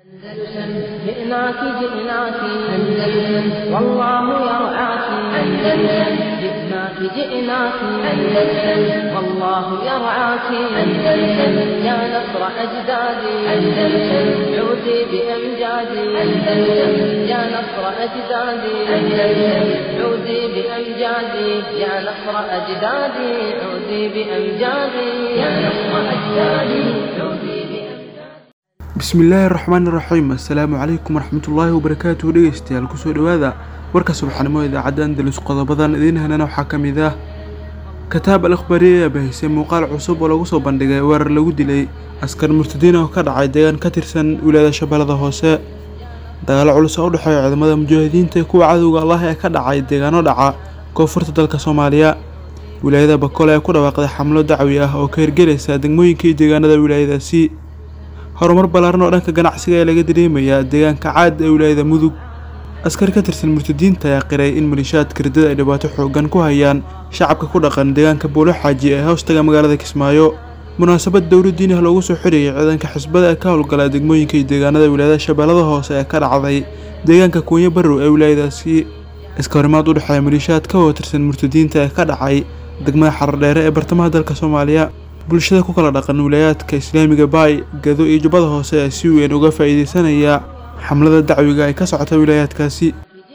أندلسن جئناك جئناك أندلسن والله يرعاك أندلسن جئناك جئناك أندلسن والله يرعاك أندلسن يا نصر أجدادي أندلسن عودي بأمجادي أندلسن يا نصر أجدادي أندلسن عودي بأمجادي يا نصر أجدادي عودي بأمجادي يا نصر أجدادي عودي bismillaahi raxmaani raxiim assalaamu calaykum waraxmatullaahi wabarakaatuhu dhegeystayaal kusoo dhawaada warka subaxnimo idaacadda andalus qodobadan idiin helana waxaa ka mid ah kitaab al-akhbaariye bahisay muuqaal cusub oo lagu soo bandhigay weerar lagu dilay askar murtadiin oo ka dhacay deegaan ka tirsan wilaayada shabeellada hoose dagaalo culus oo u dhexeeya ciidamada mujaahidiinta iyo kuwa cadowga Allah ee ka dhacay deegaano dhaca koonfurta dalka Soomaaliya wilaayada Bakool ee ku dhawaaqday xamlo dacwi ah oo ka hirgelaysa degmooyinka iyo deegaanada wilaayadaasi horumar balaaran oo dhanka ganacsiga ee laga dareemayaa deegaanka caad ee wilaayada Mudug askar ka tirsan murtadiinta ayaa qiray in malishaadka ridada ay dhibaato xoogan ku hayaan shacabka ku dhaqan deegaanka Buulo Xaaji ee hoostaga magaalada Kismaayo munaasabad dawladdiin ah loogu soo xiriyay ciidanka xisbada ee ka howlgala degmooyinka iyo deegaanada wilaayada Shabeellada Hoose ee ka dhacday deegaanka Kunya Barrow ee wilaayadaasi iska horimaad u dhexeeya malishaadka oo tirsan murtadiinta ee ka dhacay degmada Xardheere ee bartamaha dalka Soomaaliya bulshada ku kala dhaqan wilaayadka Islaamiga Baay Gado iyo Jubbada Hoose ee si weyn uga faa'iideysanaya xamlada dacwiga ay ka socota wilaayadkaasi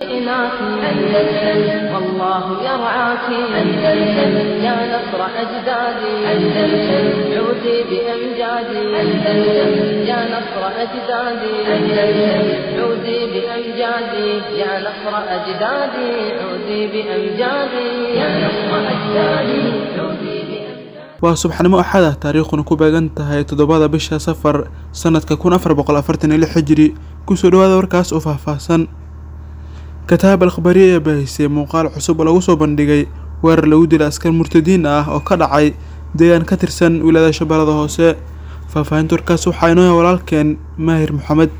والله يرعاك أندلسن يا نصر أجدادي أندلسن عودي بأمجادي أندلسن يا نصر أجدادي أندلسن عودي بأمجادي يا نصر أجدادي عودي بأمجادي يا نصر أجدادي عودي waa subaxnimo axad ah taariikhuna ku beegan tahay 7 bisha safar sanadka 1446 hijri kusoo dhawaada warkaas oo faahfaahsan kitaab al-akhbaariye bahisay muuqaal cusub oo lagu soo bandhigay weerar lagu dilay askar murtadiin ah oo ka dhacay deegaan ka tirsan wilaayada Shabeellada Hoose faahfaahinta warkaas waxaa inoo walaalkeen Maahir Maxamed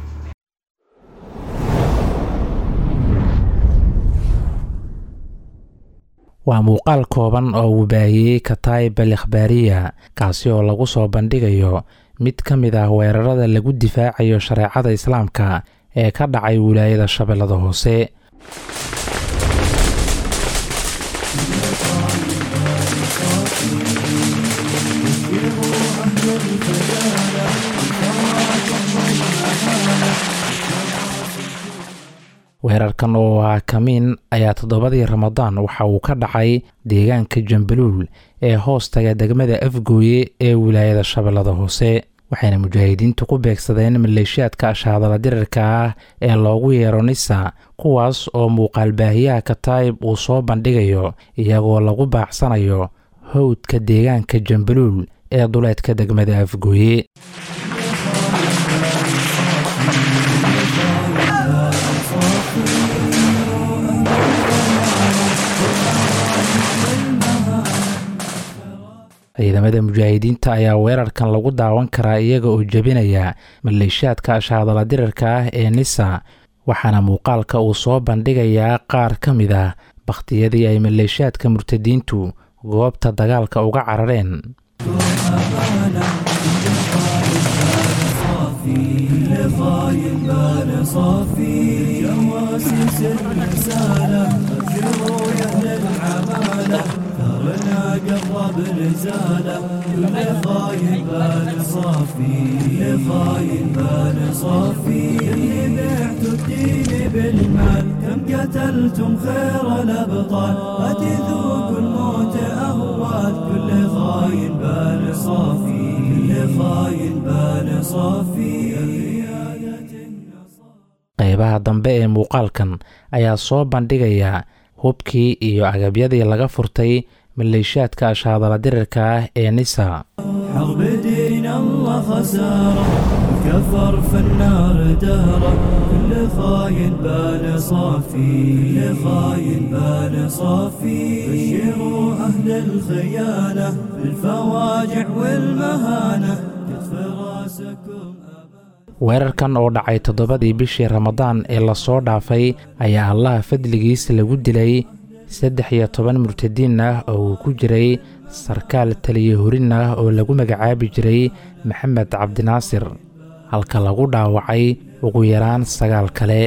waa muuqaal kooban oo uu baahiyey kitaab al-akhbaariye kaasi oo lagu soo bandhigayo mid ka mid ah weerarada lagu difaacayo shareecada islaamka ee ka dhacay wilaayada Shabeellada Hoose weerarkan oo ah kamiin ayaa 7 Ramadaan waxa uu ka dhacay deegaanka Jambaluul ee hoostaga degmada Afgooye ee wilaayada Shabeellada Hoose waxayna mujaahidiintu ku beegsadeen maleeshiyaadka ashaadala dirarka ah ee loogu yeero Nisa kuwaas oo muuqaal baahiyaha kitaab uu soo bandhigayo iyagoo lagu baacsanayo howdka deegaanka Jambaluul ee duleedka degmada Afgooye ciidamada mujaahidiinta ayaa weerarkan lagu daawan karaa iyaga oo jabinaya maleeshiyaadka ashaadala dirarka ah ee Nisa waxaana muuqaalka uu soo bandhigayaa qaar ka mid ah baqtiyadii ay maleeshiyaadka murtadiintu goobta dagaalka uga carareen قرب رسالة كل خاين بال صافي كل خاين بال صافي اللي بعتوا الدين بالمال كم قتلتم خير الأبطال أتذوقوا الموت أهوال كل خاين بال صافي كل خاين بال صافي qaybaha dambe ee muuqaalkan ayaa soo bandhigaya hubkii iyo agabyadii laga furtay maleeshiyaadka ashaadala dirarka ah ee Nisa حرب دين الله خسارة كفر في النار دهرة كل خاين بال صافي كل خاين بال صافي بشروا أهل الخيانة بالفواجع والمهانة كتف راسكم weerarkan oo dhacay 7 bishii Ramadaan ee la soo dhaafay ayaa Allah fadligiisa lagu dilay 13 murtadiin ah oo ku jiray sarkaal taliye horin ah oo lagu magacaabi jiray Maxamed Cabdinaasir halka lagu dhaawacay ugu yaraan 9 kale.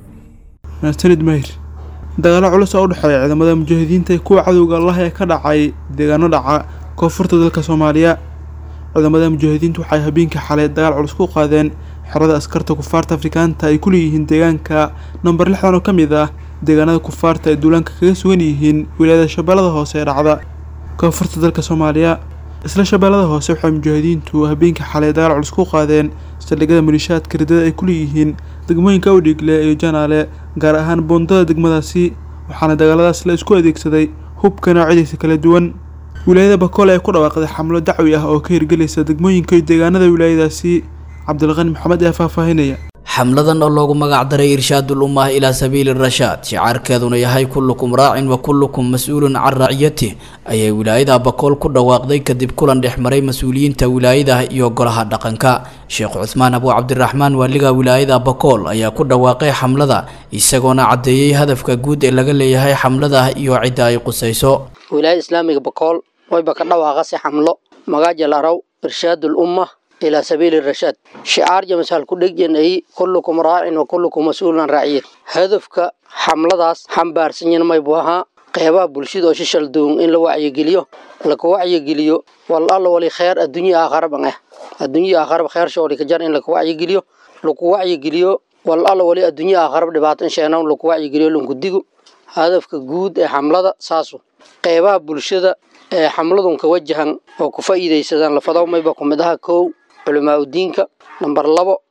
sanad mayr dagaalo culus oo u dhexeeya ciidamada mujaahidiinta iyo kuwa cadowga Allah ee ka dhacay deegaano dhaca koonfurta dalka Soomaaliya. ciidamada mujaahidiintu waxay habeenkii xalay dagaal culus ku qaadeen xerada askarta kufaarta Afrikaanta ay ku leeyihiin deegaanka number 6 oo kamid ah deegaanada kufaarta ee duulanka kaga sugan yihiin wilaayada Shabeellada Hoose ee dhacda koonfurta dalka Soomaaliya. isla Shabeellada Hoose waxay mujaahidiintu habeenkii xalay dagaal culus ku qaadeen saldhigyada malishaadka ridada ay ku leeyihiin degmooyinka Awdhigle iyo Janaale gaar ahaan boondada degmadaasi waxaana dagaaladaas la isku adeegsaday hubka noocyadiisa kala duwan. wilaayada Bakool ay ku dhawaaqday xamlo dacwi ah oo ka hirgelaysa degmooyinka iyo deegaanada wilaayadaasi. Cabdulqani Maxamed ayaa faahfaahinaya. xamladan oo loogu magac daray irshaadul ummah ilaa sabiili rashaad shicaarkeeduna yahay kullukum raacin wa kullukum mas'uulun can raciyatihi ayay wilaayada Bakool ku dhawaaqday kadib kulan dhexmaray mas'uuliyiinta wilaayada iyo golaha dhaqanka. Sheekh Uthman Abu Cabdiraxmaan waaliga wilaayada Bakool ayaa ku dhawaaqay xamlada isagoona cadeeyay hadafka guud ee laga leeyahay xamlada iyo cidda ay qusayso. wilaayada islaamiga Bakool way ka dhawaaqay xamlo magaca la raw irshaadul ummah إلى سبيل الرشاد شعار جمسال كل جن أي كلكم راع وكلكم مسؤول عن رعية هدفك حملة داس حمبار سنين ما يبوها قيابا بلشيد وشيشل دون إن لوعي جليو لك وعي جليو والله ولي خير الدنيا آخر بناه الدنيا آخر بخير شغلك جار إن لك وعي جليو لك وعي جليو والله ولي الدنيا آخر بدبات إن شاء الله لك وعي جليو لون كديجو هدفك جود حملة ساسو قيابا بلشيد حملة كوجها وكفايدة يسدان لفضاو ما يبقى مدها كو علماء الدين نمبر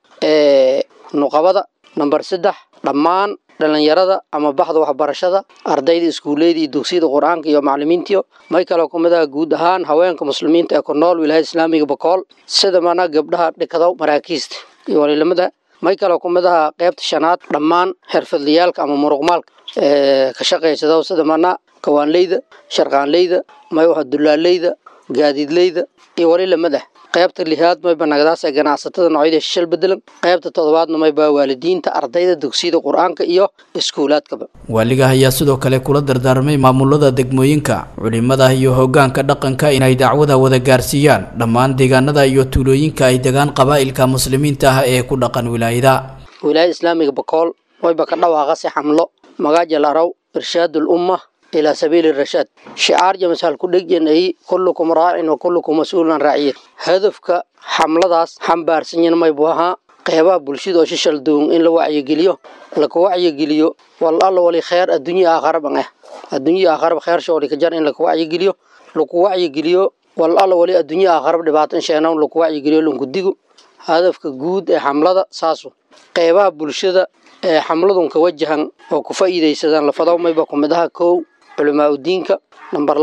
2 نقابة نمبر 3 ضمان dhalinyarada ama baxda waxbarashada ardayda iskuuleedii dugsiyada quraanka iyo macallimiinta may kala kumada guud ahaan haweenka muslimiinta ee ku nool wilaayada islaamiga Bakool sida mana gabdhaha dhikado maraakiista iyo walilamada may kala kumada qaybta shanaad dhammaan xirfadliyaalka ama muruqmaalka ka shaqeysada sida mana kawaanleyda sharqaanleyda may waxa dulaaleyda gaadiidleyda iyo walilamada qaybta lihaad may banagdaas ee ganacsatada noocyada shil bedelan qaybta toddobaadna may baa waalidiinta ardayda dugsiyada quraanka iyo iskuulaadka. waaliga ayaa sidoo kale kula dardaarmay maamulada degmooyinka culimada iyo hoggaanka dhaqanka inay dacwada wada gaarsiiyaan dhammaan deegaanada iyo tuulooyinka ay degaan qabaa'ilka muslimiinta ah ee ku dhaqan wilaayada. wilaayada islaamiga Bakool way ka dhawaaqay xamlo magaca la raw irshaadul ummah إلى سبيل الرشاد شعار جمسال كل جن أي كلكم راع وكلكم مسؤول عن رعية هدفك حملة داس حمبار سنين ما يبوها قيابا بلشيد وشيشل دون إن لوعي جليو لك وعي جليو والله ولي خير الدنيا آخر بناه الدنيا آخر بخير شغلك جار إن لك وعي جليو لك وعي جليو والله ولي الدنيا آخر بدبات إن شاء الله لك وعي جليو لون كديجو هدفك جود حملة ساسو قيابا بلشيد حملة كوجها وكفايدة يسدان لفضاو ما يبقى مدها كو علماء الدين نمبر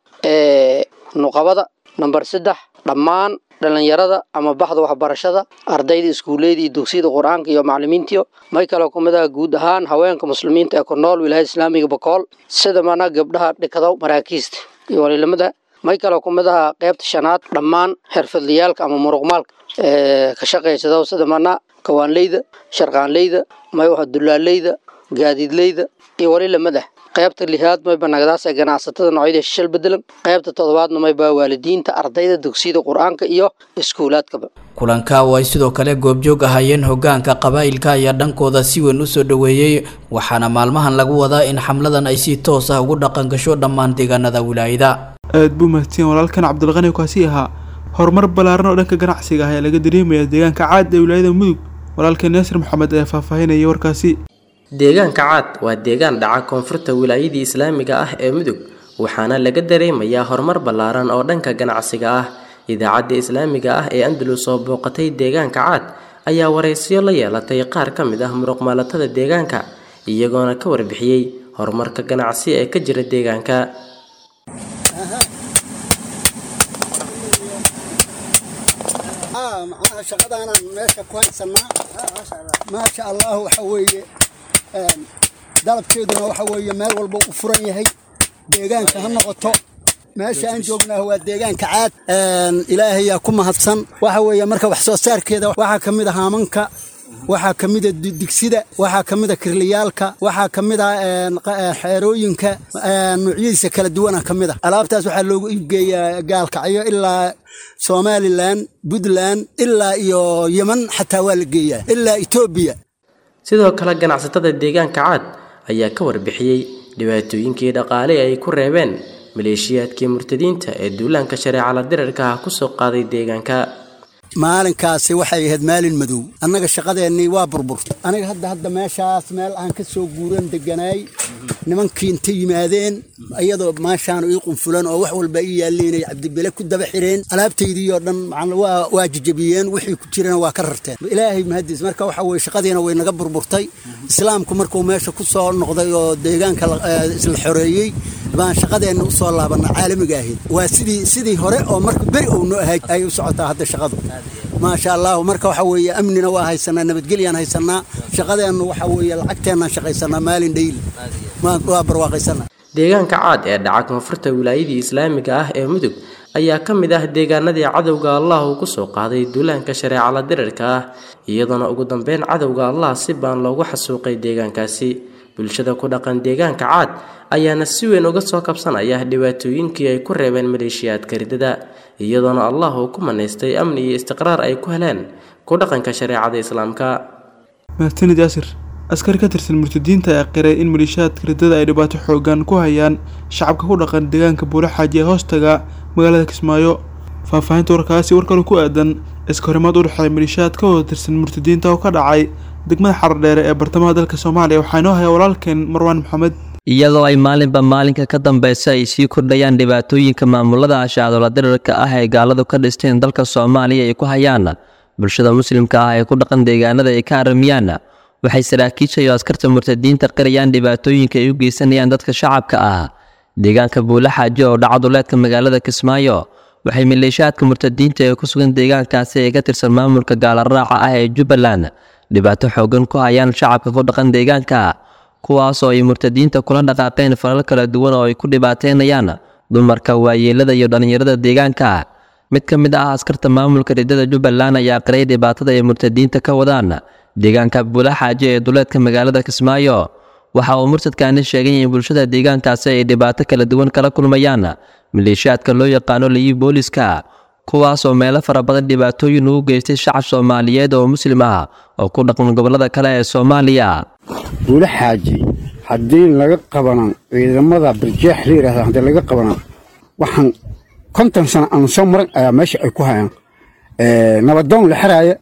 2 نقابة نمبر 3 ضمان dhalinyarada ama baxda waxbarashada ardayda iskuuleedii dugsiyada quraanka iyo macallimiinta may kala kumada guud ahaan haweenka muslimiinta ee ku nool wilaayada islaamiga Bakool sida mana gabdhaha dhikado maraakiista iyo walilamada may kala kumada qaybta shanaad dhammaan xirfadliyaalka ama muruqmaalka ka shaqeysada sida mana kawaanleyda sharqaanleyda may waxa dulaaleyda gaadiidleyda iyo walilamada qaybta lihaad may banagdaas ee ganacsatada noocyada shil bedelan qaybta toddobaadna may baa waalidiinta ardayda dugsiyada quraanka iyo iskuulaadka. kulanka way sidoo kale goobjoog ahaayeen hoggaanka qabaa'ilka ayaa dhankooda si weyn u soo dhaweeyay waxaana maalmahan lagu wadaa in xamladan ay si toos ah ugu dhaqan gasho dhammaan deegaanada wilaayada. aad buu mahadsan walaalkan Cabdulqani kaasi ahaa horumar balaaran oo dhanka ganacsiga ah ee laga dareemayo deegaanka caad ee wilaayada Mudug. walaalkan Nasir Maxamed ayaa faahfaahinaya warkaasi. deegaanka caad waa deegaan dhaca koonfurta wilaayadii islaamiga ah ee Mudug waxaana laga dareemayaa horumar ballaaran oo dhanka ganacsiga ah. idaacadda islaamiga ah ee Andalus oo booqatay deegaanka caad ayaa wareysiyo la yeelatay qaar ka mid ah muruqmaalatada deegaanka iyagoona ka warbixiyay horumarka ganacsi ee ka jira deegaanka. macnaha shaqadana meesha ku haysanaa ma sha Allah waxa weeye dalabkeeduna waxa weeye meel walba u furan yahay deegaanka ha noqoto meesha aan joognaa waa deegaanka caad ilaahay yaa ku mahadsan waxa weeye marka wax soo saarkeeda waxa kamid ah haamanka waxaa ka mida digsida waxaa ka mida kirliyaalka waxaa ka mida xeerooyinka nuucyadiisa kala duwana ka mida alaabtaas waxaa loogu iibgeeyaa gaalkacyo ilaa somalilan puntland ilaa iyo yeman xataa waa la geeyaa ilaa etoobiya sidoo kale ganacsatada deegaanka caad ayaa ka warbixiyey dhibaatooyinkii dhaqaale ay ku reebeen maleeshiyaadkii murtadiinta ee duulaanka shareecada dirarka ah kusoo qaaday deegaanka maalinkaasi waxay ahayd maalin madow annaga shaqadeennii waa burburtay aniga hadda meeshaas meel aan ka soo guuran deganaay nimankii inta yimaadeen iyadoo maashaan ii qunfulan oo wax walba ii yaalliinay cabdibele ku daba xireen alaabtaydii oo dhan waa jajabiyeen wixii ku jirana waa ka rarteen ilaahay mahadiis marka waxa weye shaqadiina way naga burburtay islaamku markuu meesha ku soo noqday oo deegaanka isla xoreeyey baan shaqadeenna u soo laabana caalamiga ahayd waa sidii hore oo marka beri uu noo ahay ay u socotaa hadda shaqadu maasha allah marka waxa weeye amnina waa haysanaa nabadgelyaan haysanaa shaqadeennu waxa weeye lacagteennaan shaqaysanaa maalin dhayli waa barwaaqaysanaa deegaanka caad ee dhaca koonfurta wilaayadii islaamiga ah ee mudug ayaa ka mid ah deegaanadii cadowga allah uu ku soo qaaday duulaanka shareecada dirarka ah iyadoona ugu dambeyn cadowga allah si baan loogu xasuuqay deegaankaasi bulshada ku dhaqan deegaanka caad ayaana si weyn uga soo kabsanaya dhibaatooyinkii ay ku reebeen maleeshiyaadka ridada iyadoona allah uu ku manaystay amni iyo istiqraar ay ku heleen ku dhaqanka shareecada islaamka mahadsanid yaasir askari ka tirsan murtadiinta ayaa qiray in maleeshiyaadka ridada ay dhibaato xoogan ku hayaan shacabka ku dhaqan deegaanka buulaxaaji ee hoostaga magaalada kismaayo faahfaahinta warkaasi war kale ku aadan iska horimaad u dhexeeya maleeshiyaad ka wada tirsan murtadiinta oo ka dhacay degmada xardheere ee bartamaha dalka soomaaliya waxaa inoo haya walaalkeen marwaan maxamed iyadoo ay maalinba maalinka ka dambeysa ay sii kordhayaan dhibaatooyinka maamulada ashacdola dirarka ah ee gaaladu ka dhisteen dalka soomaaliya ay ku hayaan bulshada muslimka ah ee ku dhaqan deegaanada ay ka aramiyaan waxay saraakiisha iyo askarta murtadiinta qirayaan dhibaatooyinka ay u geysanayaan dadka shacabka ah deegaanka buulaxaaji oo dhacaduleedka magaalada kismaayo waxay maleeshiyaadka murtadiinta ee ku sugan deegaankaasi ee ka tirsan maamulka gaalaraaca ah ee jubbaland dhibaato xoogan ku hayaan shacabka ku dhaqan deegaanka kuwaasoo ay murtadiinta kula dhaqaaqeen falal kala duwan oo ay ku dhibaateynayaan dumarka waayeelada iyo dhallinyarada deegaanka mid ka mid ah askarta maamulka ridada jubbaland ayaa qiray dhibaatada ay murtadiinta ka wadaan deegaanka buulaxaaji ee duleedka magaalada kismaayo waxa uu murtadkaani sheegay in bulshada deegaankaasi ay dhibaato kala duwan kala kulmayaan maleeshiyaadka loo yaqaano liyi booliska kuwaasoo meelo fara badan dhibaatooyin ugu geystay shacab soomaaliyeed oo muslim ah oo ku dhaqan gobollada kale ee soomaaliya buulaxaaji haddii laga qabanan ciidamada barjeex la yidhahda haddii laga qabanan waxaan 50 sano aan soo maran ayaa meesha ay ku hayaan nabadoon la xiraaya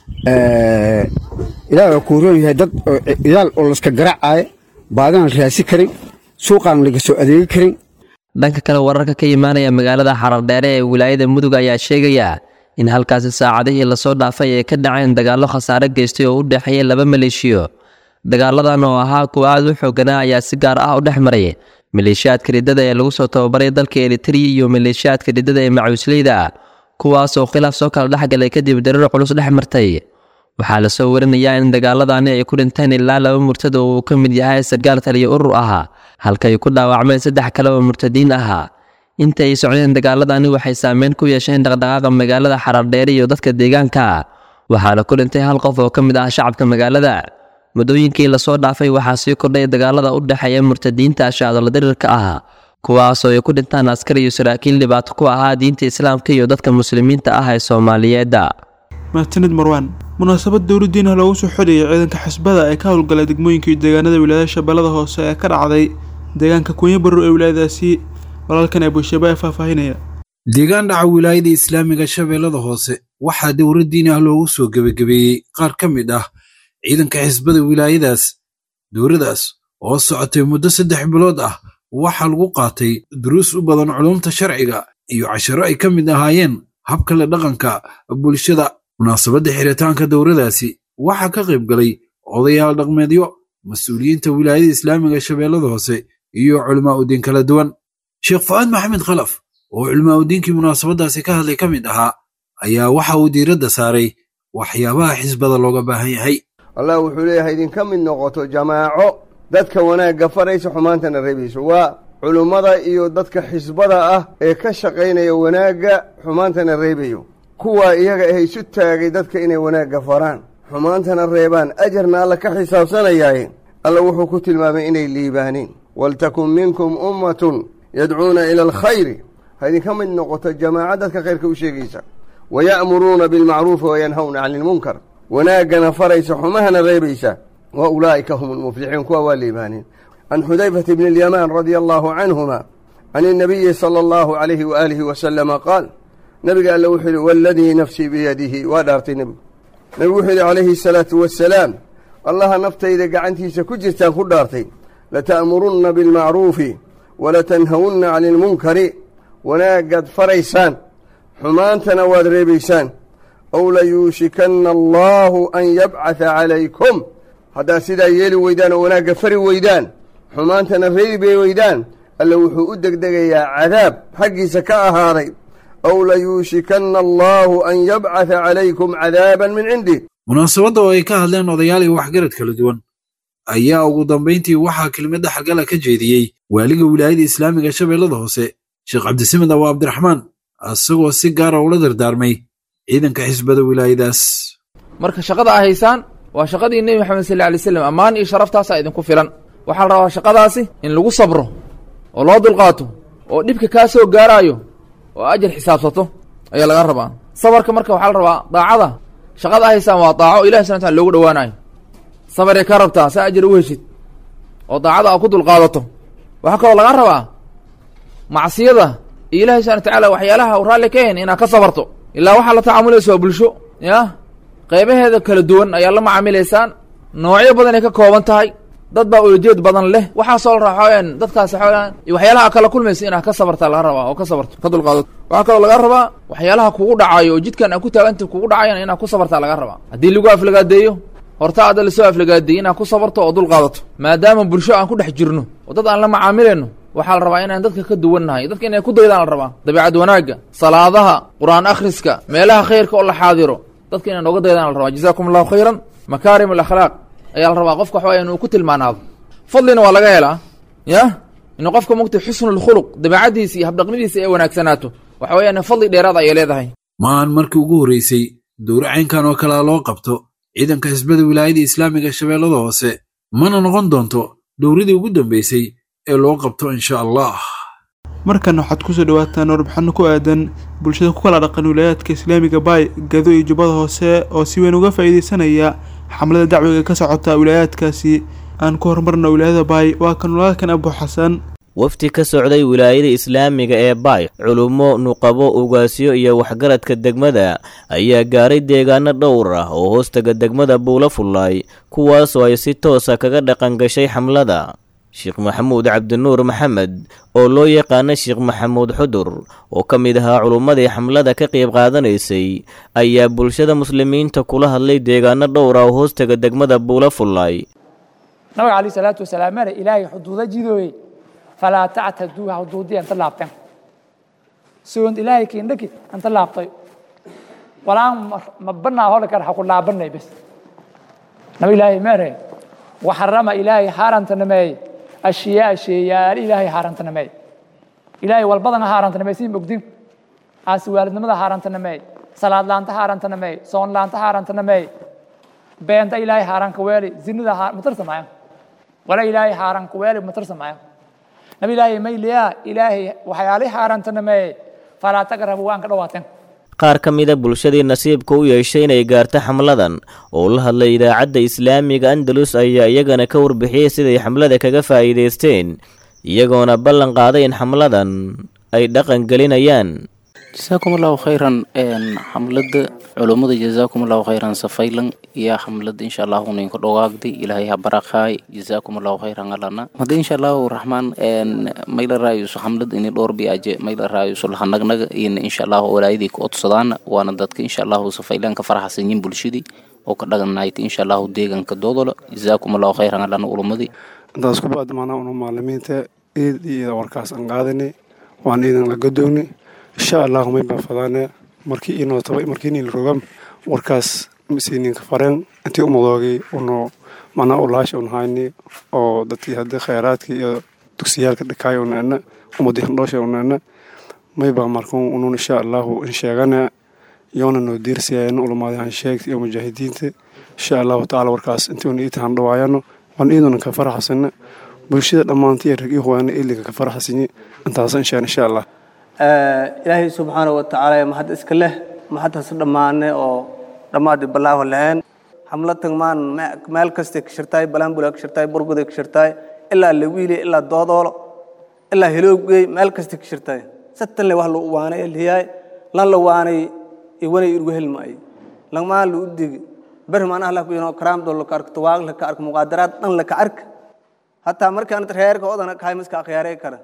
ilaahay ku roon yahay dad idaal oo la iska garaacaya baadana raasi karin suuqaan laga soo adeegi karin dhanka kale wararka ka imaanaya magaalada xarardheere ee wilaayada mudug ayaa sheegaya in halkaasi saacadihii lasoo dhaafay ay ka dhaceen dagaallo khasaare geystay oo u dhexeeya laba maleeshiyo dagaaladan oo ahaa kuwa aad u xooganaa ayaa si gaar ah u dhex maray maleeshiyaadka ridada ee lagu soo tababaray dalka Eritrea iyo maleeshiyaadka ridada ee macuusleyda kuwaasoo khilaaf soo kala dhexgalay kadib dareero culus dhex martay waxaa la soo warinayaa in dagaaladani ay ku dhinteen ilaa laba murtad oo uu ka mid yahay sargaal taliya urur ah halka ay ku dhaawacmeen 3 kale oo murtadiin ah inta ay socdeen dagaaladani waxay saameyn ku yeesheen dhaqdhaqaaqa magaalada xarardheere iyo dadka deegaanka waxaana ku dhintay hal qof oo ka mid ah shacabka magaalada mudooyinkii la soo dhaafay waxaa sii kordhay dagaalada u dhaxeeya murtadiinta ashacdola dirarka ah kuwaasoo ay ku dhintaan askar iyo saraakiil dhibaato ku ahaa diinta islaamka iyo dadka muslimiinta ah ee Soomaaliyeed mahadsanid marwaan munaasabad dowladdiina loogu soo xidhiyay ciidanka xisbada ee ka howlgalay degmooyinka iyo deegaanada wilaayada shabeellada hoose ee ka dhacday deegaanka Kunya Barrow ee wilaayadaasi walaalkan Abu Shabaab faahfaahinaya deegaan dhaca wilaayada islaamiga shabeellada hoose waxaa dowladdiina loogu soo gabagabeeyay qaar ka mid ah ciidanka xisbada wilaayadaas dowladaas oo socotay muddo 3 bilood ah waxaa lagu qaatay duruus u badan culumta sharciga iyo casharo ay ka mid ahaayeen habka la dhaqanka bulshada munaasabadda xiritaanka dowladaasi waxaa ka qayb galay odayaal dhaqmeedyo mas'uuliyiinta wilaayada islaamiga shabeellada hoose iyo culamaa u diin kala duwan sheekh Fuad Maxamed Khalaf oo culamaa u diinkii munaasabadaasi ka hadlay ka mid ahaa ayaa waxa uu diiradda saaray waxyaabaha xisbada looga baahan yahay Allah wuxuu leeyahay idin ka mid noqoto jamaaco dadka wanaagga faraysa xumaantana reebayso waa culummada iyo dadka xisbada ah ee ka shaqaynaya wanaagga xumaantana reebayo kuwa iyaga ay isu taagay dadka inay wanaagga faraan xumaantana reebaan ajarna alla ka xisaabsanayaaye alla wuxuu ku tilmaamay inay liibaaneen waltakun minkum ummatun yadcuuna ila alkhayri ha idinka mid noqoto jamaaca dadka khayrka u sheegaysa waya'muruuna bilmacruufi wayanhawna cani ilmunkar wanaaggana faraysa xumahana reebaysa wa ulaa'ika hum almuflixuun kuwa waa liibaaneen can xudayfata bni alyamaan radia allahu canhuma can الnabiyi salى allahu calayhi waaalihi wasalama qaal nabiga alle wuxuu yidhi waaladii nafsii biyadihi waa dhaartay nebigu wuxuu yidhi calayhi الsalaatu wassalaam allaha naftayda gacantiisa ku jirtaan ku dhaartay lata'murunna bilmacruufi walatanhawunna cani ilmunkari wanaagaad faraysaan xumaantana waad reebaysaan ow layuushikanna allaahu an yabcatha calaykum haddaad sidaa yeeli weydaan oo wanaagga fari weydaan xumaantana reebi weydaan alla wuxuu u degdegayaa cadaab xaggiisa ka ahaaday ow layuushikanna allaahu an yabcatha calaykum cadaaban min cindih munaasabadda oo ay ka hadleen odayaal iyo waxgarad kala duwan ayaa ugu dambayntii waxaa kelmadda xargala ka jeediyey waaliga wilaayada islaamiga shabeellada hoose sheekh cabdisamed abu cabdiraxmaan isagoo si gaara ula dardaarmay ciidanka xisbada wilaayadaas marka shaqada ay haysaan waa shaqadii nebi maxamed sal alay slam ammaan iyo sharaftaasaa idinku filan waxaa la rabaa shaqadaasi in lagu sabro oo loo dulqaato oo dhibka kaa soo gaaraayo oo ajar xisaabsato ayaa laga rabaa sabarka marka waxaa la rabaa daacada shaqada haysaan waa daaco ilahi subxana wataala loogu dhowaanayo sabaree ka rabtaa saa ajar u heshid oo daacada aa ku dulqaadato waxaa kaloo laga rabaa macsiyada iyo ilahi subxana watacaala waxyaalaha u raalli ka hen inaad ka sabarto ilaa waxaa la tacaamulaysa waa bulsho ya qaybaheeda kala duwan ayaa la macaamilaysaan noocyo badan ay ka kooban tahay dad baa ujeed badan leh waxaasoo la raxooyeen dadkaasi xoolaan iyo waxyaalaha kala kulmaysa inaad ka sabartaa laga rabaa oo ka sabarto ka dulqaadato waxaa kaloo laga rabaa waxyaalaha kugu dhacayo oo jidkan aan ku taaganta kugu dhacayana inaad ku sabartaa laga rabaa haddii lagu aflagaadeeyo horta adda lasoo aflagaadeeyey inaad ku sabarto oo dulqaadato maadaama bulsho aan ku dhex jirno oo dad aan la macaamilayno waxaa la rabaa inaan dadka ka duwannahay dadka inay ku daydaan la rabaa dabiicad wanaagga salaadaha qur-aan akhriska meelaha khayrka oo la xaadiro dadka inay nooga daydaan la rabaa jazaakum allahu khayran makaarim alakhlaaq ayaa la rabaa qofka waxawaya inuu ku tilmaanaado fadlina waa laga helaa ya inuu qofka mugtay xusnulkhuluq dabeicaddiisa iyo habdhaqnidiisa ee wanaagsanaato waxa weeyaan fadli dheeraad ayay leedahay maahan markii ugu horreysay dowro caynkan oo kalea loo qabto ciidanka xisbada wilaayada islaamiga shabeellada hoose mana noqon doonto dowradii ugu dambaysay ee loo qabto insha allah markan waxaad kusoo dhawaataan warbixino ku aadan bulshada ku kala dhaqan wilaayaadka islaamiga baay gado iyo jubbada hoose oo si weyn uga faa'iidaysanaya xamlada dacwiga ka socota wilaayaadkaasi aan ku horumarna wilaayada baay waa kan walaalkan abu xasan wafdi ka socday wilaayada islaamiga ee baay culummo nuqabo ugaasyo iyo waxgaradka degmada ayaa gaaray deegaano dhowr ah oo hoostaga degmada buula fullaay kuwaasoo ay si toosa kaga dhaqan gashay xamlada sheekh maxamuud cabdinuur maxamed oo loo yaqaana sheekh maxamuud xudur oo ka mid ahaa culummadii xamlada ka qayb qaadanaysay ayaa bulshada muslimiinta kula hadlay deegaano dhowr ah oo hoostaga degmada buula fullaay nabiga calayhi salaatu wasalaam mare ilaahay xuduuda jidooyey falaa tactaduuha xuduudii anta laabteen sugan ilaahay kiindhaki anta laabtay walaan ma banaa holi kara ha ku laabanay bes nabi ilaahay mare waxarama ilaahay haarantanameey ashyaa sheeyaal ilaahay haarantanameey ilaahay walbadana haarantanameey sii mogdin aasi waalidnimada haarantanameey salaad laanta haarantanameey soon laanta haarantanameey beenta ilaahay haaranka weeli zinada matarsamaayo wala ilaahay haaranka weeli matarsamaayo nabi ilaahay mayliyaa ilaahay waxyaalay haarantanameey falaa taqrabu waan ka dhawaateen qaar ka mida bulshadii nasiibka u yeeshay inay gaarto xamladan oo la hadlay idaacadda islaamiga andalus ayaa iyagana ka warbixiyey siday xamlada kaga faa'iidaysteen iyagoona ballan qaaday in xamladan ay dhaqan gelinayaan جزاكم الله خيرا حملة علومة جزاكم الله خيرا سفيلا يا حملة إن شاء الله ونكون رواقدي إلهي بركاي جزاكم الله خيرا لنا مدى إن شاء الله الرحمن ميل الرئيس حملة إن الأور بيأجي ميل الرئيس الحنقنق إن شاء الله ولايدي كوت صدان وانا دادك إن شاء الله سفيلا كفرح سنين بلشدي وكدغن نايت إن شاء الله ديغن كدودل جزاكم الله خيرا لنا علومة داس كبعد معنا ونو معلمين إذا وركاس أنقاذني وان إذن لقدوني insha allahu may baa fadaane markii inoo tabay markii in rogam warkaas misiinin ka fareen intii umadoogay uno mana ulaash un hayni oo dadkii hadda khayraadkii iyo dugsiyaalka dhikaayo unana umadihan dhoosha unana may baa markuun unun insha allahu in sheegana yoona noo diirsiyeen ulamaadahan sheegta iyo mujaahidiinta insha allahu tacaala warkaas intuuna ii tahan dhawaayano waan iiduna ka faraxsana bulshada dhammaantii rag ii huwaana iliga ka faraxsanyi intaas insha allah ilaahay subxaanahu watacaala mahad iska leh mahadtaas dhammaane oo dhammaadii ballaaho lahayn xamlad tagmaan meel kastay ka shirtaay balaanbula ka shirtaay burguday ka shirtaay ilaa lawiili ilaa doodoolo ilaa hiloogey meel kastay ka shirtaay satan le wax lu waanay elhiyaay lan la waanay iwanay irgu helmaay langmaan lu udigi ber maanaha la ku karaamdo la ka arko tawaaq la ka arko muqaadaraad dhan la ka arko hataa markaan reerka odana kahay miska akhyaarey kara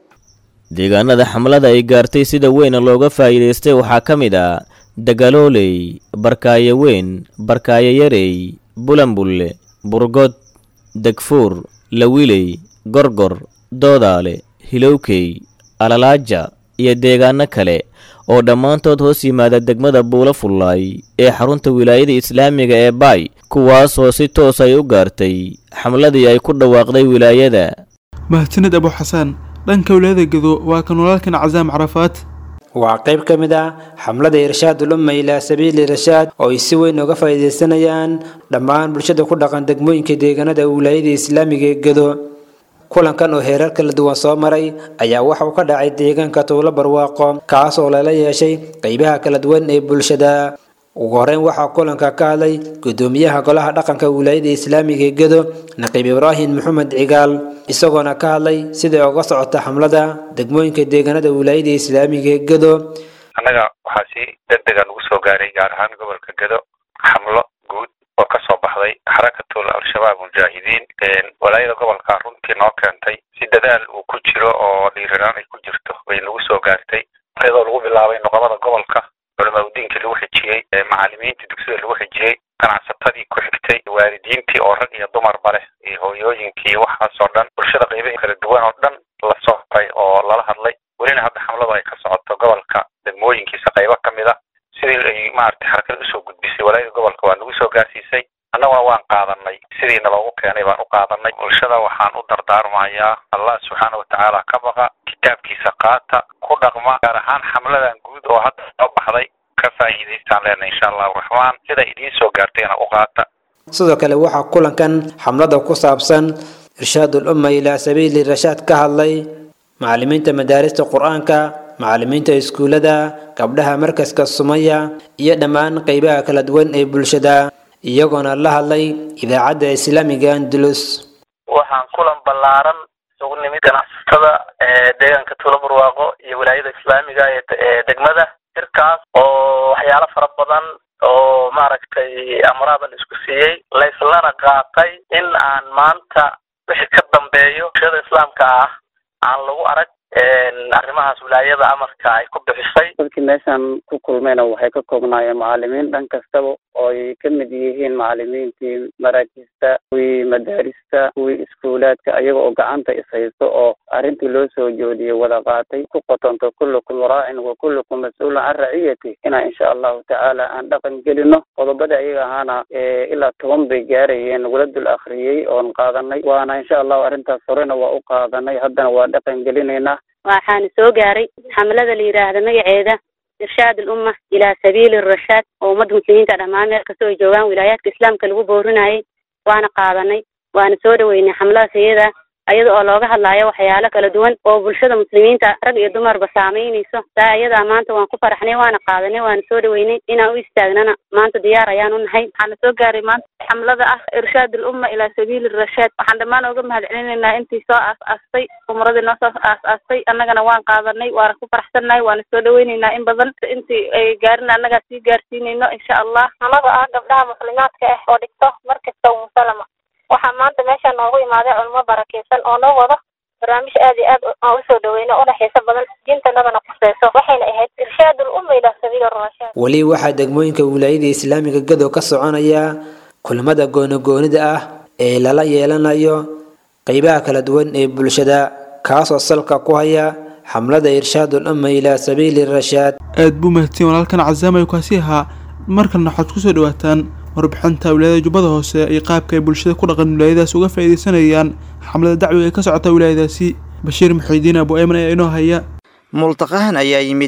deegaanada xamlada ay gaartay sida weyn looga faa'iideystay waxaa ka mid ah dagalooley barkaayo weyn barkaayo yarey bulanbulle burgod degfuur lawiley gorgor doodaale hilowkey alalaaja iyo deegaano kale oo dhammaantood hoos yimaada degmada buula fullaay ee xarunta wilaayada islaamiga ee baay kuwaasoo si toos ay u gaartay xamladii ay ku dhawaaqday wilaayada. mahadsanid abu xasaan dhanka wilaayada gedo waa kan walaalkan cazaam carafaat waa qayb ka mid ah xamlada irshaadul umma ilaa sabiili rashaad oo ay si weyn uga faa'iideysanayaan dhammaan bulshada ku dhaqan degmooyinka deegaanada wilaayada islaamiga ee gedo. kulankan oo heerar kala duwan soo maray ayaa waxa uu ka dhacay deegaanka Tuulo Barwaaqo kaas oo lala yeeshay qaybaha kala duwan ee bulshada. ugu horeyn waxaa kulanka ka hadlay gudoomiyaha golaha dhaqanka wilaayada islaamiga ee gedo naqiib ibraahim maxamed cigaal isagoona ka hadlay sida uga socota xamlada degmooyinka deegaanada wilaayada islaamiga ee gedo. annaga waxaa si degdeg ah ugu soo gaaray gaar ahaan gobolka gedo xamlo guud oo ka soo baxday xarakatul al-shabaab mujaahidiin walaayada gobolka runtii noo keentay si dadaal uu ku jiro oo dhiirranaan ay ku jirto bay nagu soo gaartay iyadoo lagu bilaabay noqomada gobolka culimada diinka lagu xijiyey macallimiinta dugsiyada lagu xijiyey ganacsatadii ku xigtay waalidiintii oo rag iyo dumarba leh iyo hooyooyinkii waxaas oo dhan bulshada qaybaha kala duwan oo dhan la soo qoray oo lala hadlay welina hadda xamladu ay ka socoto gobolka degmooyinkiisa qaybo ka mid ah sidii ay maaragtay xarakada usoo gudbisay walaayada gobolka waa nagu soo gaarsiisay annaguna waan qaadanay sidiina loogu keenay baan u qaadanay bulshada waxaan u dardaarmayaa allah subxaana watacaala ka baqa kitaabkiisa qaata ku dhaqma gaar ahaan xamladan guud oo hadda soo baxday ka faa'iidaystaan leenahay insha allahu raxmaan sida idiin soo gaartayna u qaata. sidoo kale waxaa kulankan xamlada ku saabsan irshaadul umma ilaa sabiili rashaad ka hadlay macallimiinta madaarista qur-aanka macallimiinta iskuulada gabdhaha markaska sumaya iyo dhammaan qaybaha kala duwan ee bulshada iyagoona la hadlay idaacadda islaamiga andalus. waxaan kulan ballaaran isugu nimid ganacsatada deegaanka Tuulo Barwaaqo iyo wilaayada islaamiga ee degmada shirkaas oo waxyaalo fara badan oo maaragtay amraadan isku siiyey layslana qaatay in aan maanta wixii ka dambeeyo shirada islaamka ah aan lagu arag arrimahaas wilaayada amarka ay ku bixisay. dadkii meeshan ku kulmayna waxay ka koobnaayeen macallimiin dhan kastaba oo ay ka mid yihiin macallimiintii maraakista kuwii madaarista kuwii iskuulaadka ayaga oo gacanta ishaysto oo arrintii loo soo joodiyey wada qaatay ku qotonto kullukum raacin wa kullukum mas-uulun can raciyati inaan insha allahu tacaala aan dhaqan gelino qodobada ayaga ahaana ilaa 10 bay gaarayeen nagula dul akhriyey oon qaadanay waana insha allahu arrintaas horena waa u qaadanay haddana waa dhaqan gelinaynaa. waxaan soo gaaray xamlada la yiraahdo magaceeda irshaadul umma ilaa sabiili rashaad oo ummadda muslimiinta dhammaan meel kasta oo joogaan wilaayaadka islaamka lagu boorinayay waana qaadanay waana soo dhaweynay xamladaas iyada oo looga hadlayo waxyaalo kala duwan oo bulshada muslimiinta rag iyo dumarba saameynayso taa iyada maanta waan ku faraxnay waana qaadanay waana soo dhaweynay inaan u istaagnana maanta diyaar ayaan u nahay. waxaan soo gaaray maanta xamlada ah irshaadul umma ilaa sabiili rashaad waxaan dhammaan uga mahadcelinaynaa intii soo aas-aastay umradii noo soo aas-aastay annagana waan qaadanay waana ku faraxsannahay waana soo dhaweynaynaa in badan intii ay gaarin annagaa sii gaarsiinayno insha allah. annaga ah gabdhaha muslimaadka ah oo dhigto markasta umusalama waxaa maanta meesha noogu imaaday culimo barakeysan oo noo wado barnaamij aad iyo aad aan usoo dhaweyno oo xiiso badan diintanadana kuseyso waxayna ahayd irshaadul umma ilaa sabiili rashaad. weli waxaa degmooyinka wilaayada islaamiga gedo ka soconaya kulamada goonogoonida ah ee lala yeelanayo qaybaha kala duwan ee bulshada kaasoo salka ku haya xamlada irshaadul umma ilaa sabiili rashaad. aad buu mahadsan walaalkan cazaam ay kaasi ahaa markalna waxaad kusoo dhawaataan warbixinta wilaayada jubbada hoose iyo qaabka ay bulshada ku dhaqan wilaayadaas uga faa'iideysanayaan xamlada dacwiga ee ka socota wilaayadaasi. bashiir muxiidiin abu ayman ayaa inoo haya. multaqahan ayaa yimid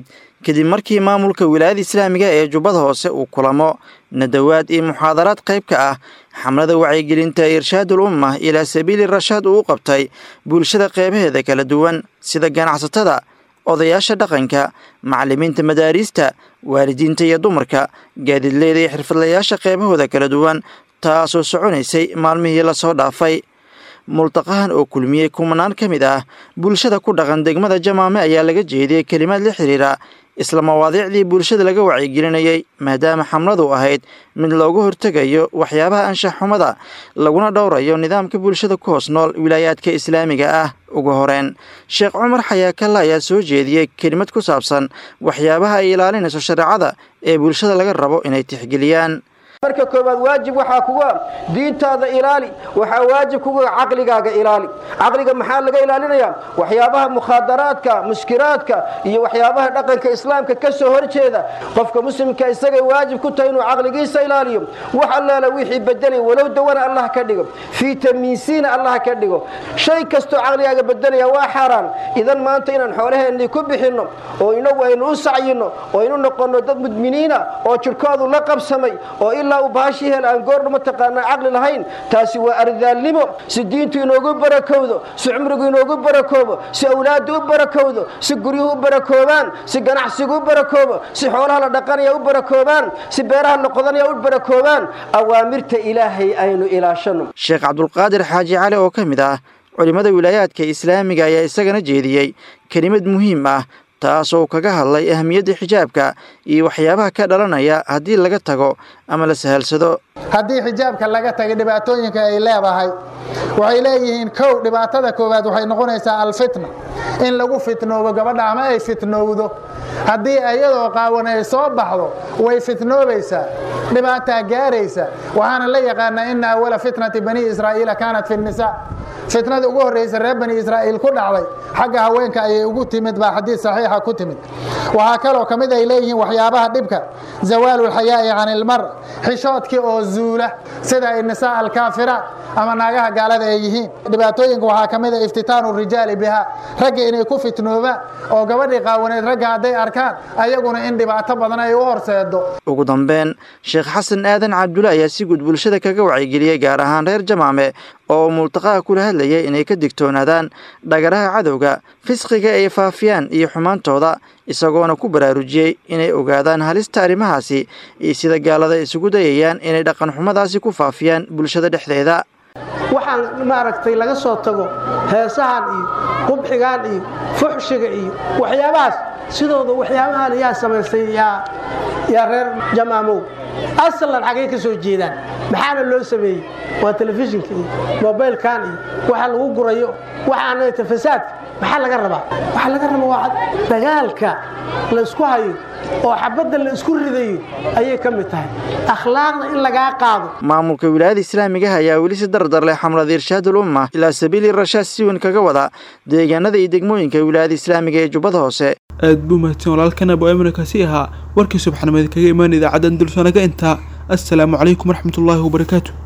kadib markii maamulka wilaayada islaamiga ee jubbada hoose uu kulamo nadawaad iyo muxaadaraad qayb ka ah xamlada wacyigelinta irshaadul umma ilaa sabiili rashaad uu u qabtay bulshada qeybaheeda kala duwan sida ganacsatada odayaasha dhaqanka macallimiinta madaariista waalidiinta iyo dumarka gaadiidleyda iyo xirfadlayaasha qeybahooda kala duwan taasoo soconaysay maalmihii lasoo dhaafay multaqahan oo kulmiyey kumanaan ka mid ah bulshada ku dhaqan degmada jamaame ayaa laga jeediyey kelimaad la xiriira isla mawaadiicdii bulshada laga wacyigelinayay maadaama xamladu ahayd mid looga hortegayo waxyaabaha anshax xumada laguna dhowrayo nidaamka bulshada ku hoos nool wilaayaadka islaamiga ah ugu horeen sheekh cumar xayaakalla ayaa soo jeediyey kelimad ku saabsan waxyaabaha ay ilaalinayso shareecada ee bulshada laga rabo inay tixgeliyaan marka koobaad waajib waxaa kuga diintaada ilaali waxaa waajib kuga caqligaaga ilaali caqliga maxaa laga ilaalinayaa waxyaabaha mukhaadaraadka muskiraadka iyo waxyaabaha dhaqanka islaamka ka soo horjeeda qofka muslimka isaga waajib ku tahay inuu caqligiisa ilaaliyo wax allaala wixii bedelay walow dawana allah ka dhigo fiitamiinsiina allah ka dhigo shay kastoo caqligaaga bedelaya waa xaaraan idan maanta inaan xoolaheennii ku bixinno oo inagu aynu u sacyinno oo aynu noqonno dad mudminiina oo jirkoodu la qabsamay oo baashii hel aan goordhu mataqaanaa caqli lahayn taasi waa ardaalnimo si diintu inoogu barakowdo si cumrigu inoogu barakoobo si awlaaddu u barakowdo si guryuhu u barakoobaan si ganacsigu u barakoobo si xoolaha la dhaqanaya u barakoobaan si beeraha la qodanaya u barakoobaan awaamirta ilaahay aynu ilaashano sheekh cabdulqaadir xaaji cali oo ka mid ah culimmada wilaayaadka islaamiga ayaa isagana jeediyey kelimad muhiim ah taasoo kaga hadlay ahmiyadda xijaabka iyo waxyaabaha ka dhalanaya haddii laga tago ama la sahalsado haddii xijaabka laga tagay dhibaatooyinka ay leedahay waxay leeyihiin kow dhibaatada koowaad waxay noqonaysaa alfitna in lagu fitnoobo gabadha ama ay fitnowdo haddii iyadoo qaawan ay soo baxdo way fitnoobaysaa dhibaataa gaaraysa waxaana la yaqaanaa ina awala fitnati bani israa'iila kaanat fi nisa fitnada ugu horreysa reer bani israa'iil ku dhacday xagga haweenka ayay ugu timid baa xadiis saxiixa ku timid waxaa kaloo ka mid ay leeyihiin waxyaabaha dhibka zawaalu lxayaa'i can ilmar xishoodkii oo zuula sida ay nisaa alkaafiraat ama naagaha gaalada ay yihiin dhibaatooyinka waxaa ka mid a iftitaanu rijaali biha ragga inay ku fitnoobaan oo gabadhii qaawaneed ragga hadday arkaan ayaguna in dhibaato badan ay u horseedo ugu dambeyn sheekh xasan aadan cabdulle ayaa si guud bulshada kaga wacyigeliyey gaar ahaan reer jamaame oo multaqaha kula hadlayay inay ka digtoonaadaan dhagaraha cadowga fisqiga ay faafiyaan iyo xumaantooda isagoona ku baraarujiyey inay ogaadaan halista arrimahaasi iyo sida gaalada isugu dayayaan inay dhaqan xumadaasi ku faafiyaan bulshada dhexdeeda waxaan maaragtay laga soo tago heesahan iyo qubxigan iyo fuxshiga iyo waxyaabahaas sidooda waxyaabahan yaa samaystay yaa reer jamaamow aslan xagee ka soo jeedaan maxaana loo sameeyey waa telefishinka iyo mobilkan iyo waxa lagu gurayo waxaana tafasaadka maxaa laga rabaa waxa laga rabaa waa dagaalka la isku hayo oo xabadda la isku ridayo ayay ka mid tahay akhlaaqda in lagaa qaado maamulka wilaayada islaamiga ayaa weli si dardar leh xamlada irshaadul umma ilaa sabiili rashaad si weyn kaga wada deegaanada iyo degmooyinka wilaayada islaamiga ee jubbada hoose aad buu mahadsan walaalkan abu amina kasi ahaa warkii subxaanameed kaga imaan idaacadda andulsanaga intaa assalaamu calaykum waraxmatullaahi wabarakaatu